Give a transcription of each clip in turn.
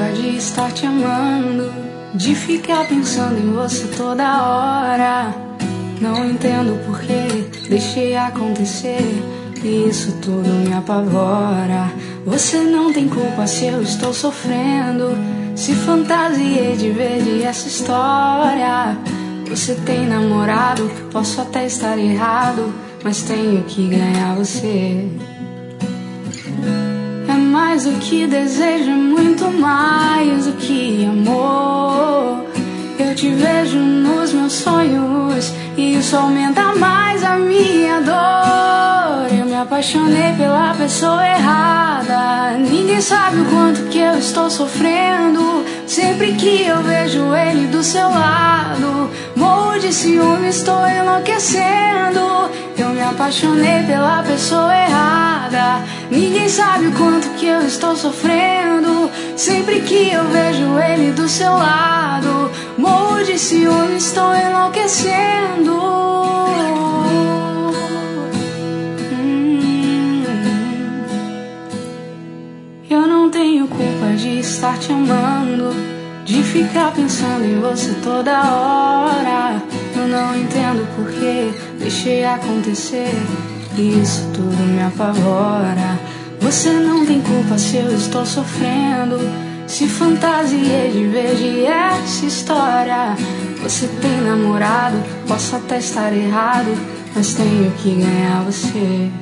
de estar te amando, de ficar pensando em você toda hora. Não entendo porquê, deixei acontecer, e isso tudo me apavora. Você não tem culpa se eu estou sofrendo, se fantasiei de verde essa história. Você tem namorado, posso até estar errado, mas tenho que ganhar você. É mais do que desejo, é muito mais do que amor. Eu te vejo nos meus sonhos e isso aumenta mais a minha dor. Eu me apaixonei pela pessoa errada, ninguém sabe o quanto que eu estou sofrendo. Sempre que eu vejo ele do seu lado, morro de ciúme, estou enlouquecendo. Eu me apaixonei pela pessoa errada, ninguém sabe o quanto que eu estou sofrendo. Sempre que eu vejo ele do seu lado, morro de ciúme, estou enlouquecendo. Eu não tenho culpa de estar te amando, de ficar pensando em você toda hora. Eu não entendo porquê, deixei acontecer, e isso tudo me apavora. Você não tem culpa se eu estou sofrendo, se fantasiei de verde essa história. Você tem namorado, posso até estar errado, mas tenho que ganhar você.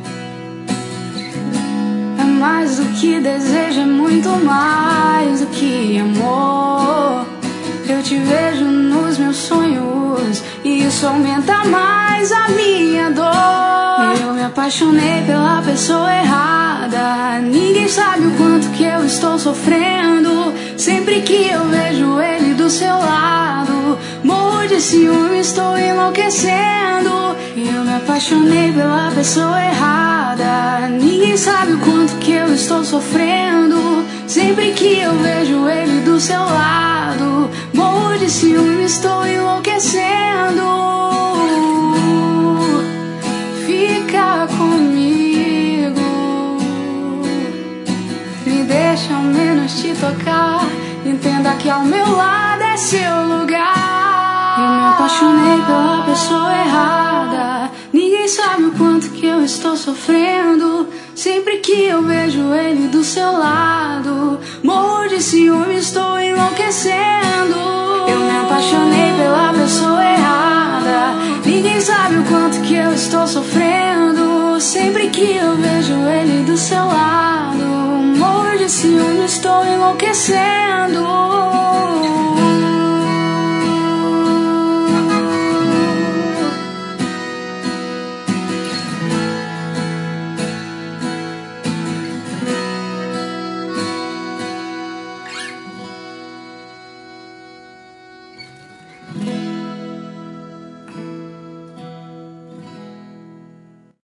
É mais do que desejo, é muito mais do que amor. Eu te vejo nos meus sonhos e isso aumenta mais a minha dor. Eu me apaixonei pela pessoa errada, ninguém sabe o quanto que eu estou sofrendo. Sempre que eu vejo ele do seu lado, morro de ciúme, estou enlouquecendo. Eu me apaixonei pela pessoa errada, ninguém sabe o quanto que eu estou sofrendo. Sempre que eu vejo ele do seu lado, morro de ciúme, estou enlouquecendo. Fica comigo, me deixa ao menos te tocar, entenda que ao meu lado é seu lugar. Eu me apaixonei pela pessoa errada, ninguém sabe o quanto que eu estou sofrendo. Sempre que eu vejo ele do seu lado, morro de ciúme, estou enlouquecendo. Eu me apaixonei pela pessoa errada, ninguém sabe o quanto que eu estou sofrendo. Sempre que eu vejo ele do seu lado, morro de ciúme, estou enlouquecendo.